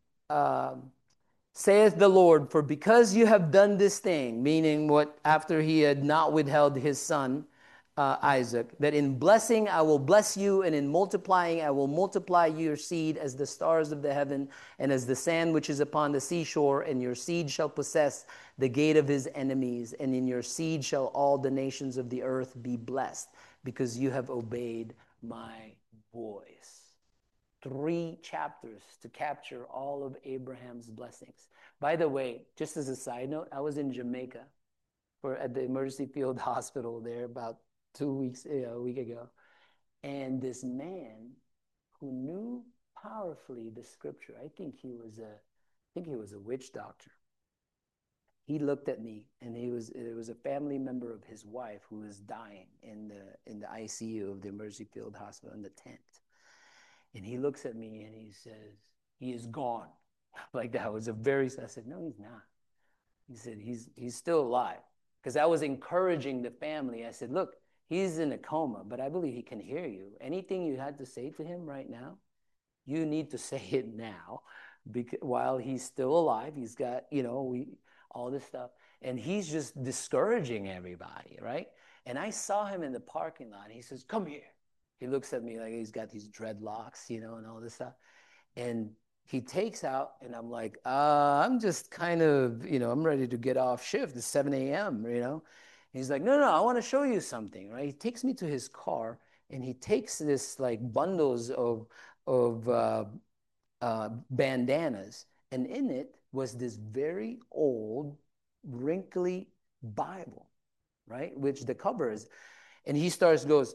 um, saith the Lord, for because you have done this thing, meaning what, after he had not withheld his son, uh, Isaac, that in blessing I will bless you, and in multiplying I will multiply your seed as the stars of the heaven, and as the sand which is upon the seashore, and your seed shall possess the gate of his enemies, and in your seed shall all the nations of the earth be blessed, because you have obeyed my voice. Three chapters to capture all of Abraham's blessings. By the way, just as a side note, I was in Jamaica for at the emergency field hospital there about two weeks, uh, a week ago. And this man who knew powerfully the scripture, I think he was a, I think he was a witch doctor. He looked at me, and he was, it was a family member of his wife who was dying in the, in the I C U of the emergency field hospital in the tent. And he looks at me and he says, he is gone. Like that was a very, I said, no, he's not. He said, he's, he's still alive. Because I was encouraging the family. I said, look, he's in a coma, but I believe he can hear you. Anything you had to say to him right now, you need to say it now. Because while he's still alive, he's got, you know, we, all this stuff. And he's just discouraging everybody, right? And I saw him in the parking lot. He says, come here. He looks at me like he's got these dreadlocks, you know, and all this stuff. And he takes out, and I'm like, uh, I'm just kind of, you know, I'm ready to get off shift. It's seven a.m., you know. And he's like, no, no, I want to show you something, right? He takes me to his car, and he takes this, like, bundles of, of uh, uh, bandanas. And in it was this very old, wrinkly Bible, right? Which the cover is. And he starts, goes,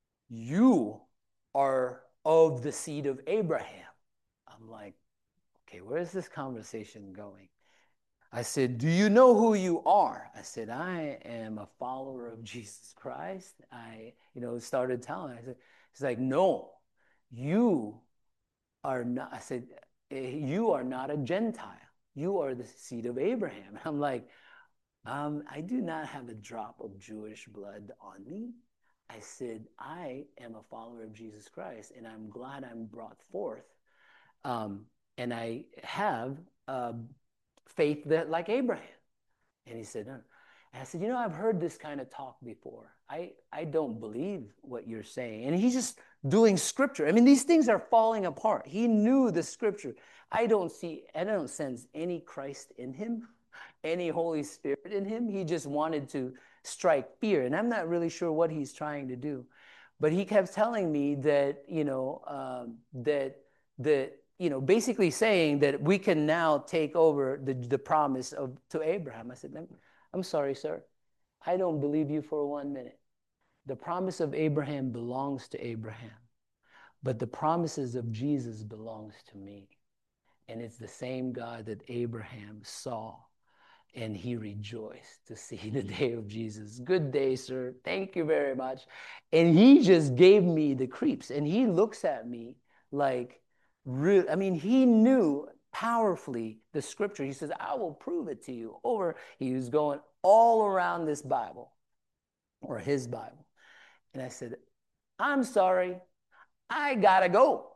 you are of the seed of Abraham. I'm like, okay, where is this conversation going? I said, do you know who you are? I said, I am a follower of Jesus Christ. I, you know, started telling. I said, he's like, no, you are not. I said, you are not a Gentile. You are the seed of Abraham. I'm like, Um, I do not have a drop of Jewish blood on me. I said, I am a follower of Jesus Christ, and I'm glad I'm brought forth. Um, and I have uh, faith that like Abraham. And he said, no. And I said, you know, I've heard this kind of talk before. I, I don't believe what you're saying. And he's just doing scripture. I mean, these things are falling apart. He knew the scripture. I don't see, I don't sense any Christ in him, any Holy Spirit in him. He just wanted to strike fear. And I'm not really sure what he's trying to do. But he kept telling me that, you know, um, that, that, you know, basically saying that we can now take over the, the promise of to Abraham. I said, I'm sorry, sir. I don't believe you for one minute. The promise of Abraham belongs to Abraham, but the promises of Jesus belongs to me. And it's the same God that Abraham saw, and he rejoiced to see the day of Jesus. Good day, sir. Thank you very much. And he just gave me the creeps, and he looks at me like, real. I mean, he knew powerfully the scripture. He says, I will prove it to you. Over, he was going all around this Bible, or his Bible. And I said, I'm sorry, I gotta go.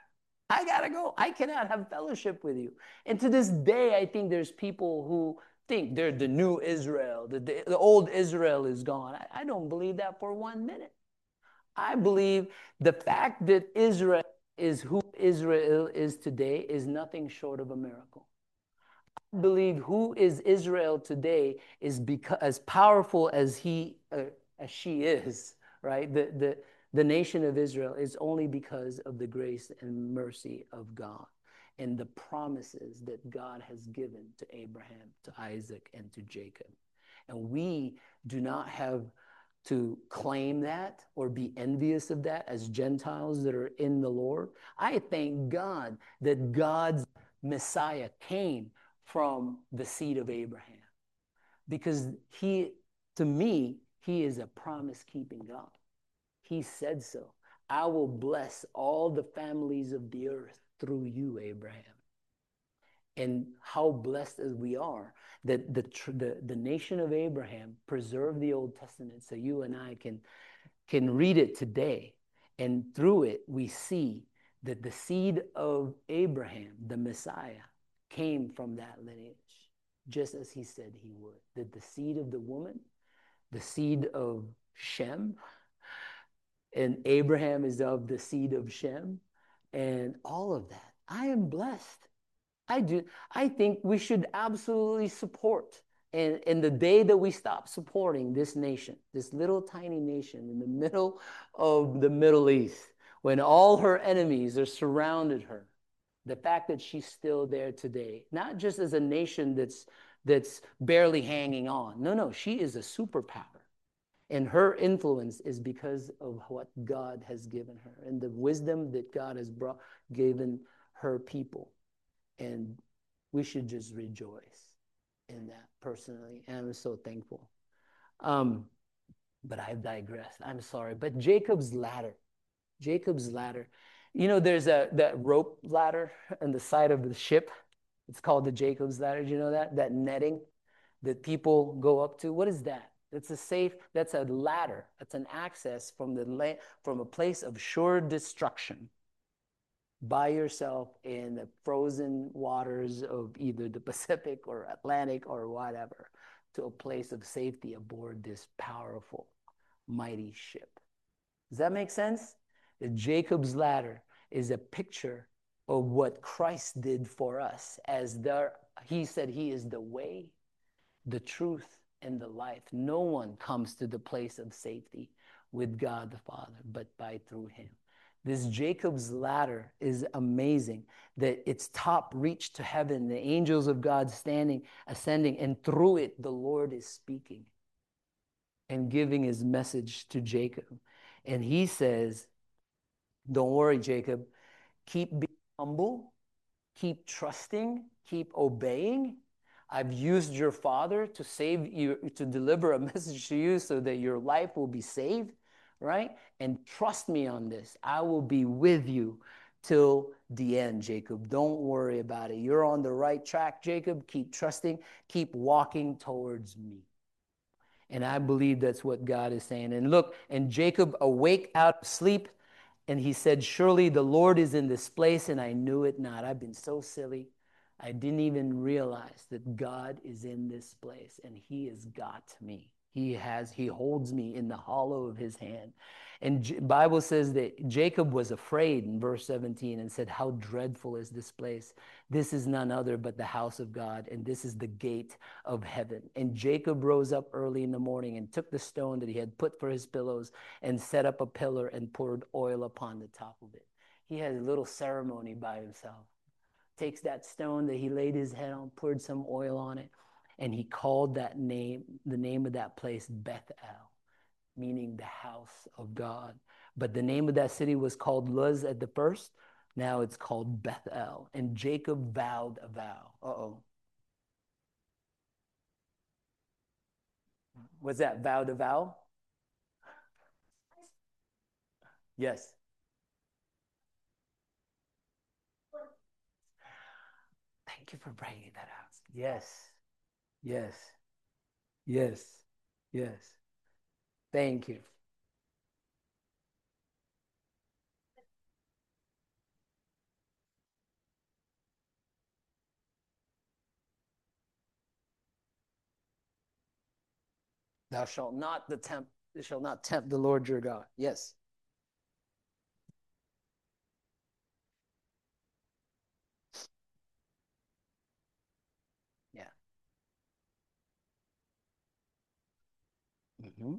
I gotta go. I cannot have fellowship with you. And to this day, I think there's people who think they're the new Israel, the, the, the old Israel is gone. I, I don't believe that for one minute. I believe the fact that Israel is who Israel is today is nothing short of a miracle. I believe who is Israel today is because as powerful as he uh, as she is, right? The, the, the nation of Israel is only because of the grace and mercy of God and the promises that God has given to Abraham, to Isaac, and to Jacob. And we do not have to claim that or be envious of that as Gentiles that are in the Lord. I thank God that God's Messiah came from the seed of Abraham, because he, to me, he is a promise-keeping God. He said so. I will bless all the families of the earth through you, Abraham. And how blessed as we are that the, the, the nation of Abraham preserved the Old Testament so you and I can, can read it today. And through it, we see that the seed of Abraham, the Messiah, came from that lineage, just as he said he would. That the seed of the woman, the seed of Shem, and Abraham is of the seed of Shem, and all of that. I am blessed. I do. I think we should absolutely support. And in the day that we stop supporting this nation, this little tiny nation in the middle of the Middle East, when all her enemies are surrounded her, the fact that she's still there today, not just as a nation that's that's barely hanging on. No, no, she is a superpower. And her influence is because of what God has given her and the wisdom that God has brought, given her people. And we should just rejoice in that personally. And I'm so thankful. Um, but I've digressed. I'm sorry. But Jacob's ladder, Jacob's ladder. You know, there's a that rope ladder on the side of the ship. It's called the Jacob's ladder. Do you know that? That netting that people go up to. What is that? It's a safe, that's a ladder. That's an access from the land, from a place of sure destruction by yourself in the frozen waters of either the Pacific or Atlantic or whatever, to a place of safety aboard this powerful, mighty ship. Does that make sense? The Jacob's ladder is a picture of what Christ did for us, as there, he said he is the way, the truth, and the life. No one comes to the place of safety with God the Father, but by through him. This Jacob's ladder is amazing, that its top reached to heaven, the angels of God standing, ascending, and through it, the Lord is speaking and giving his message to Jacob. And he says, don't worry, Jacob, keep being humble, keep trusting, keep obeying. I've used your father to save you, to deliver a message to you so that your life will be saved, right? And trust me on this. I will be with you till the end, Jacob. Don't worry about it. You're on the right track, Jacob. Keep trusting, keep walking towards me. And I believe that's what God is saying. And look, and Jacob awake out of sleep, and he said, surely the Lord is in this place, and I knew it not. I've been so silly. I didn't even realize that God is in this place, and he has got me. He has, he holds me in the hollow of his hand. And the Bible says that Jacob was afraid in verse seventeen and said, how dreadful is this place? This is none other but the house of God, and this is the gate of heaven. And Jacob rose up early in the morning and took the stone that he had put for his pillows and set up a pillar and poured oil upon the top of it. He had a little ceremony by himself. Takes that stone that he laid his head on, poured some oil on it, and he called that name, the name of that place, Bethel, meaning the house of God. But the name of that city was called Luz at the first. Now it's called Bethel. And Jacob vowed a vow. Uh-oh. Was that vow to vow? Yes. Thank you for bringing that out. Yes. Yes. Yes. Yes. Thank you. Thou shalt not the tempt, shall not tempt the Lord your God. Yes. Yeah. Mm-hmm.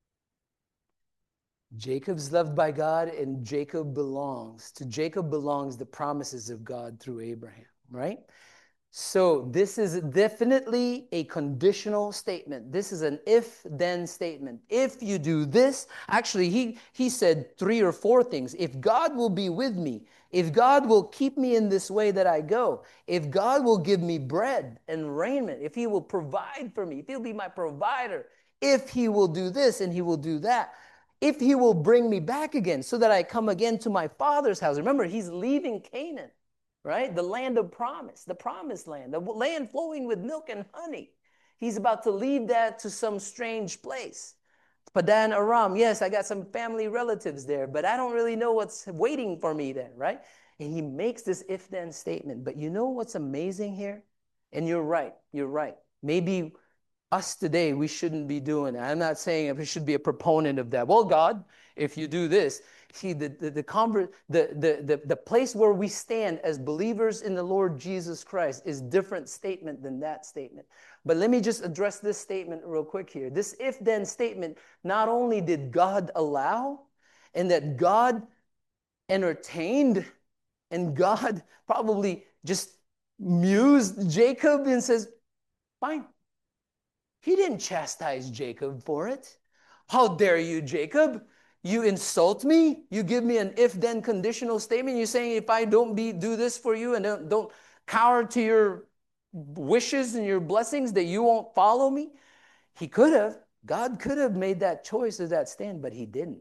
Jacob's loved by God, and Jacob belongs. To Jacob belongs the promises of God through Abraham, right? So this is definitely a conditional statement. This is an if-then statement. If you do this, actually, he, he said three or four things. If God will be with me, if God will keep me in this way that I go, if God will give me bread and raiment, if he will provide for me, if he'll be my provider, if he will do this and he will do that, if he will bring me back again so that I come again to my father's house. Remember, he's leaving Canaan, right? The land of promise, the promised land, the land flowing with milk and honey. He's about to leave that to some strange place. Padan Aram, yes, I got some family relatives there, but I don't really know what's waiting for me there, right? And he makes this if-then statement. But you know what's amazing here? And you're right, you're right. Maybe us today, we shouldn't be doing that. I'm not saying we should be a proponent of that. Well, God, if you do this, see, the, the, the, convert, the, the, the, the place where we stand as believers in the Lord Jesus Christ is different statement than that statement. But let me just address this statement real quick here. This if-then statement, not only did God allow, and that God entertained, and God probably just mused Jacob and says, fine. He didn't chastise Jacob for it. How dare you, Jacob? You insult me? You give me an if-then conditional statement? You're saying if I don't be, do this for you and don't, don't cower to your wishes and your blessings that you won't follow me? He could have. God could have made that choice or that stand, but he didn't.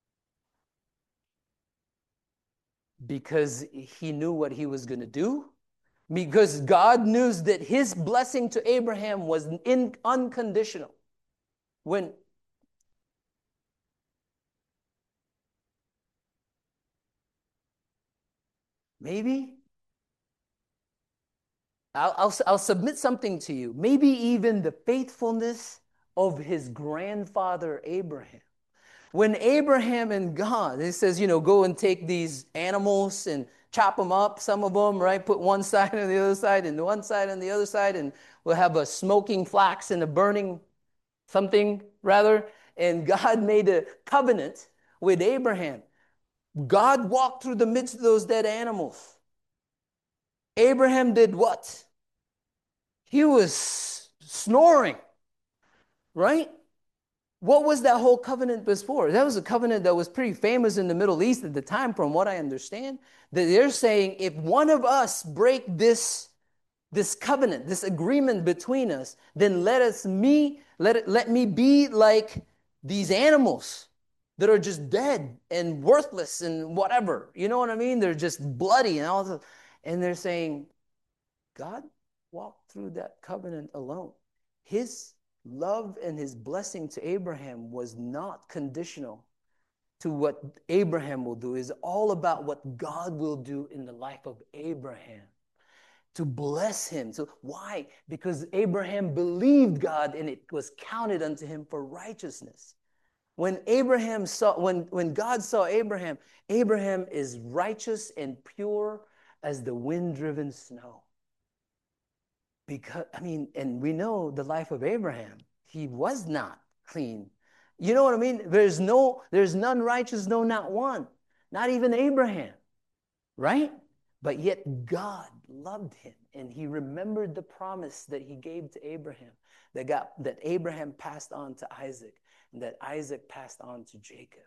Because he knew what he was going to do. Because God knew that his blessing to Abraham was in, unconditional. When maybe I'll, I'll, I'll submit something to you. Maybe even the faithfulness of his grandfather Abraham. When Abraham and God, it says, you know, go and take these animals and chop them up, some of them, right? Put one side on the other side and one side on the other side, and we'll have a smoking flax and a burning something, rather. And God made a covenant with Abraham. God walked through the midst of those dead animals. Abraham did what? He was snoring, right? What was that whole covenant was for? That was a covenant that was pretty famous in the Middle East at the time, from what I understand. That they're saying, if one of us break this, this covenant, this agreement between us, then let us me let it, let me be like these animals that are just dead and worthless and whatever. You know what I mean? They're just bloody and all this. And they're saying, God walked through that covenant alone. His love and his blessing to Abraham was not conditional to what Abraham will do. It's all about what God will do in the life of Abraham, to bless him. So why? Because Abraham believed God and it was counted unto him for righteousness. When Abraham saw, when, when God saw Abraham, Abraham is righteous and pure as the wind-driven snow. Because, I mean, and we know the life of Abraham. He was not clean. You know what I mean? There's no, there's none righteous, no, not one. Not even Abraham, right? But yet God loved him, and he remembered the promise that he gave to Abraham, that, got, that Abraham passed on to Isaac, and that Isaac passed on to Jacob.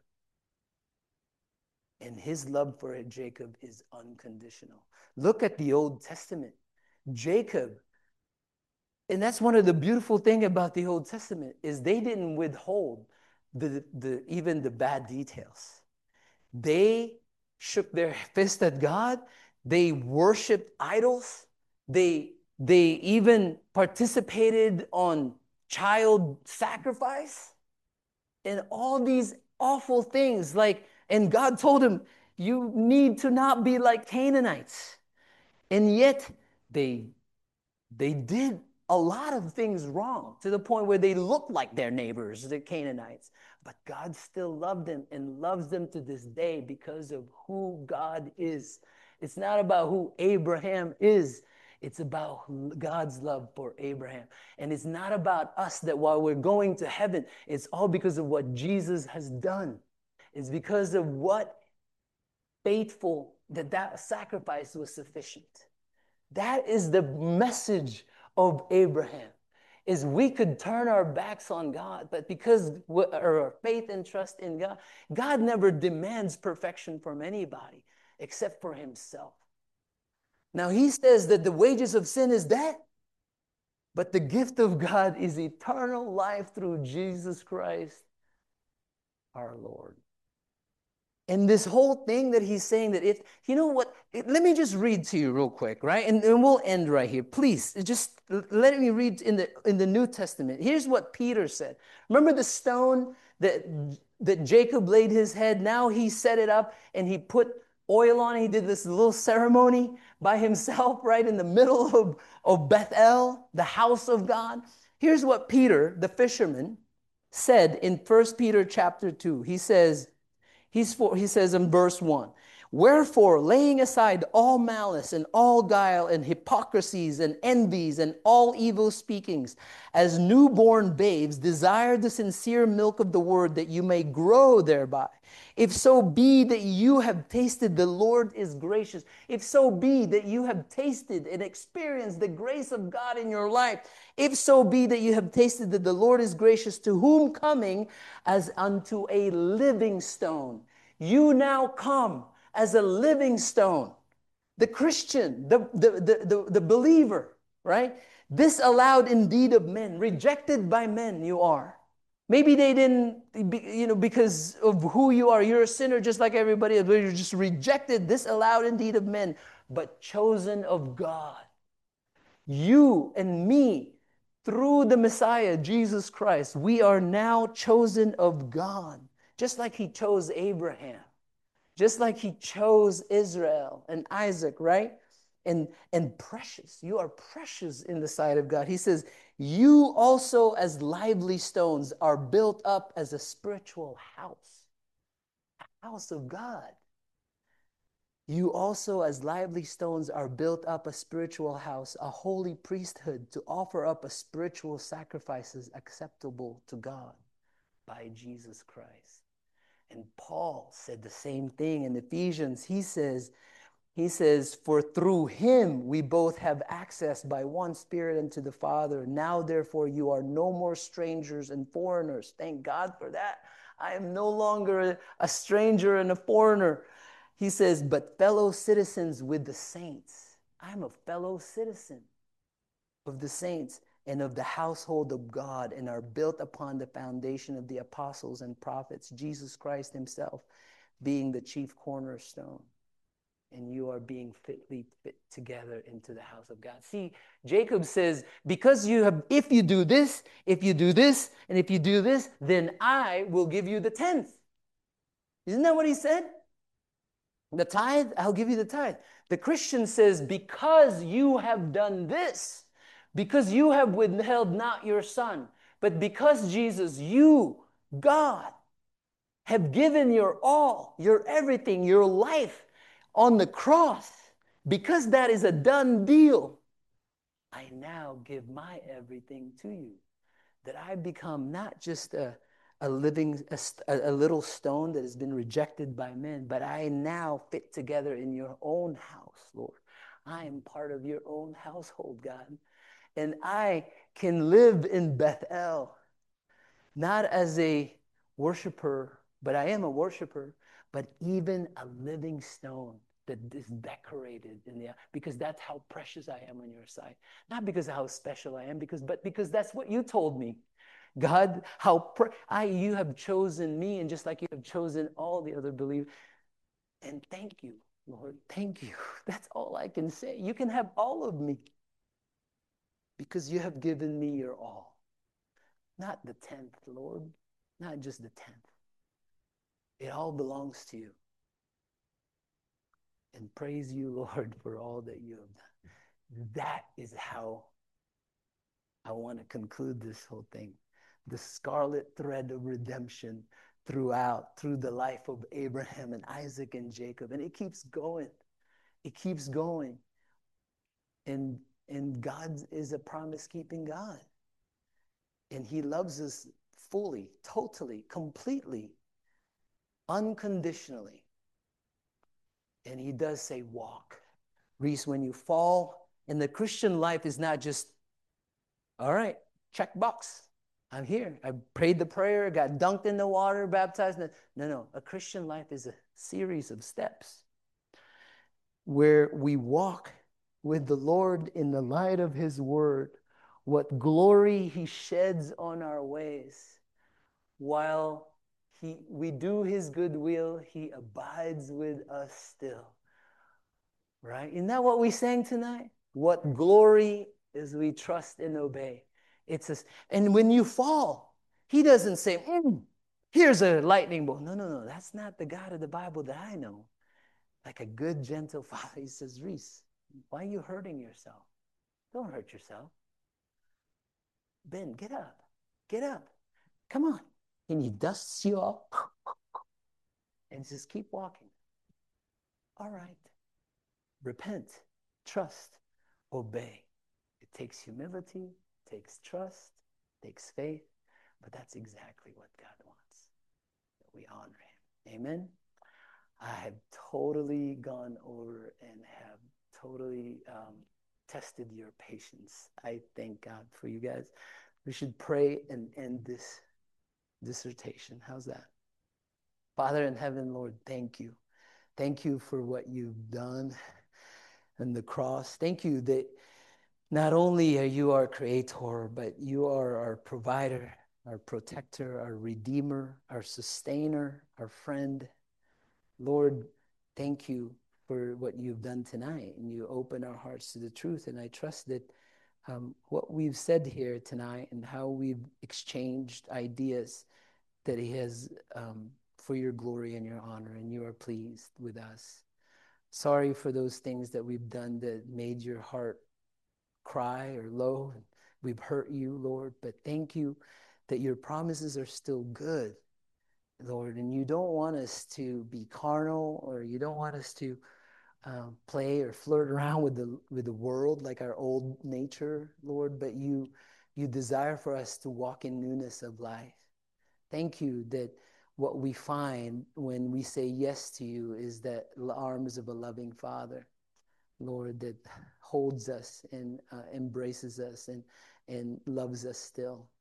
And his love for Jacob is unconditional. Look at the Old Testament. Jacob, and that's one of the beautiful things about the Old Testament, is they didn't withhold the, the, even the bad details. They shook their fist at God. They worshiped idols. They, they even participated on child sacrifice and all these awful things. Like, and God told him, you need to not be like Canaanites. And yet they, they did a lot of things wrong to the point where they looked like their neighbors, the Canaanites. But God still loved them and loves them to this day because of who God is. It's not about who Abraham is. It's about God's love for Abraham. And it's not about us that while we're going to heaven, it's all because of what Jesus has done. It's because of what faithful, that that sacrifice was sufficient. That is the message of Abraham, is we could turn our backs on God, but because of our faith and trust in God, God never demands perfection from anybody except for himself. Now, he says that the wages of sin is death, but the gift of God is eternal life through Jesus Christ, our Lord. And this whole thing that he's saying that if, you know what, it, let me just read to you real quick, right? And, and we'll end right here. Please, just let me read in the, in the New Testament. Here's what Peter said. Remember the stone that, that Jacob laid his head? Now he set it up and he put oil on it. He did this little ceremony by himself, right in the middle of, of Bethel, the house of God. Here's what Peter, the fisherman, said in First Peter chapter two. He says, He's for, he says in verse one, wherefore, laying aside all malice and all guile and hypocrisies and envies and all evil speakings, as newborn babes, desire the sincere milk of the word, that you may grow thereby. If so be that you have tasted the Lord is gracious. If so be that you have tasted and experienced the grace of God in your life. If so be that you have tasted that the Lord is gracious, to whom coming as unto a living stone. You now come as a living stone. The Christian, the, the, the, the, the believer, right? Disallowed indeed of men, rejected by men you are. Maybe they didn't, you know, because of who you are. You're a sinner just like everybody else. You're just rejected, disallowed indeed of men, but chosen of God. You and me, through the Messiah, Jesus Christ, we are now chosen of God, just like he chose Abraham, just like he chose Israel and Isaac, right? And, and precious. You are precious in the sight of God. He says, you also as lively stones are built up as a spiritual house, a house of God. You also as lively stones are built up a spiritual house, a holy priesthood, to offer up a spiritual sacrifices acceptable to God by Jesus Christ. And Paul said the same thing in Ephesians. He says, He says, for through him we both have access by one Spirit unto the Father. Now, therefore, you are no more strangers and foreigners. Thank God for that. I am no longer a stranger and a foreigner. He says, but fellow citizens with the saints. I'm a fellow citizen of the saints and of the household of God, and are built upon the foundation of the apostles and prophets, Jesus Christ himself being the chief cornerstone. And you are being fitly fit together into the house of God. See, Jacob says, because you have, if you do this, if you do this, and if you do this, then I will give you the tenth. Isn't that what he said? The tithe, I'll give you the tithe. The Christian says, because you have done this, because you have withheld not your son, but because Jesus, you, God, have given your all, your everything, your life on the cross, because that is a done deal, I now give my everything to you. That I become not just a, a living, a, a little stone that has been rejected by men, but I now fit together in your own house, Lord. I am part of your own household, God. And I can live in Bethel, not as a worshiper, but I am a worshiper, but even a living stone that is decorated in the, because that's how precious I am on your sight. Not because of how special I am, because but because that's what you told me. God, how pre- I you have chosen me, and just like you have chosen all the other believers. And thank you, Lord. Thank you. That's all I can say. You can have all of me because you have given me your all. Not the tenth, Lord. Not just the tenth. It all belongs to you. And praise you, Lord, for all that you have done. That is how I want to conclude this whole thing. The scarlet thread of redemption throughout, through the life of Abraham and Isaac and Jacob. And it keeps going. It keeps going. And, and God is a promise-keeping God. And he loves us fully, totally, completely, unconditionally. And he does say, walk. Reese, when you fall, and the Christian life is not just, all right, check box. I'm here. I prayed the prayer, got dunked in the water, baptized. No, no. A Christian life is a series of steps where we walk with the Lord in the light of his word, what glory he sheds on our ways. While he, we do his good will, he abides with us still. Right? Isn't that what we sang tonight? What glory is we trust and obey. It's a, and when you fall, he doesn't say, mm, here's a lightning bolt. No, no, no. That's not the God of the Bible that I know. Like a good, gentle father, he says, Reese, why are you hurting yourself? Don't hurt yourself. Ben, get up. Get up. Come on. And he dusts you off and says, keep walking. All right. Repent, trust, obey. It takes humility, takes trust, takes faith, but that's exactly what God wants, that we honor him. Amen? I have totally gone over and have totally um, tested your patience. I thank God for you guys. We should pray and end this dissertation. How's that? Father in heaven, Lord, thank you. Thank you for what you've done on the cross. Thank you that not only are you our creator, but you are our provider, our protector, our redeemer, our sustainer, our friend. Lord, thank you for what you've done tonight, and you open our hearts to the truth. And I trust that um, what we've said here tonight and how we've exchanged ideas, that he has um, for your glory and your honor, and you are pleased with us. Sorry for those things that we've done that made your heart cry or low. We've hurt you, Lord, but thank you that your promises are still good, Lord, and you don't want us to be carnal, or you don't want us to um, play or flirt around with the with the world like our old nature, Lord, but you you desire for us to walk in newness of life. Thank you that what we find when we say yes to you is that arms of a loving Father, Lord, that holds us and uh, embraces us and, and loves us still.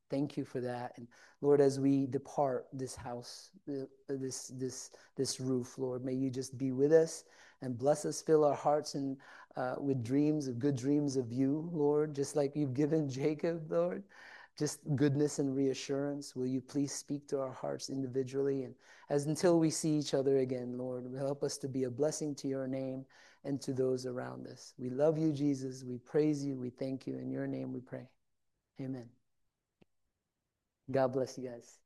Thank you for that. And Lord, as we depart this house, this this this roof, Lord, may you just be with us and bless us, fill our hearts and uh, with dreams of good dreams of you, Lord, just like you've given Jacob, Lord. Just goodness and reassurance. Will you please speak to our hearts individually? And as until we see each other again, Lord, help us to be a blessing to your name and to those around us. We love you, Jesus. We praise you. We thank you. In your name we pray. Amen. God bless you guys.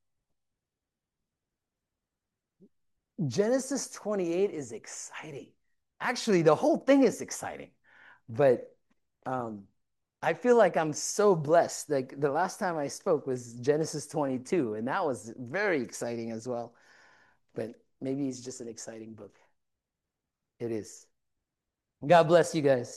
Genesis twenty-eight is exciting. Actually, the whole thing is exciting. But um, I feel like I'm so blessed. Like the last time I spoke was Genesis twenty-two, and that was very exciting as well. But maybe it's just an exciting book. It is. God bless you guys.